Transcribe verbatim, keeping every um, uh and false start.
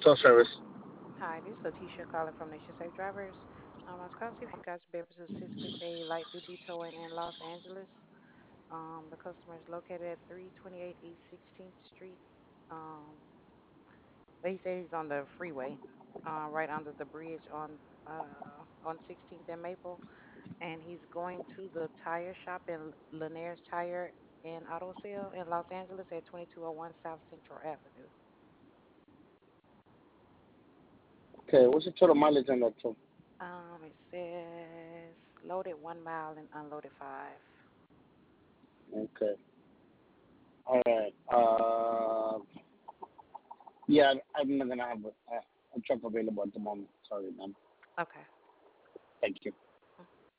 Tow service. Hi, this is Letitia calling from Nation Safe Drivers. Um, I was calling to see if you guys would be able to assist with a light duty towing in Los Angeles. Um, the customer is located at three twenty-eight East sixteenth Street. Um, but he said he's on the freeway, uh, right under the bridge on uh, on sixteenth and Maple, and he's going to the tire shop in Lanier's Tire and Auto Sale in Los Angeles at twenty-two oh one South Central Avenue. Okay, what's the total mileage on that tow? Um, it says loaded one mile and unloaded five. Okay. All right. Uh, yeah, I'm not gonna have a, a truck available at the moment. Sorry, man. Okay. Thank you.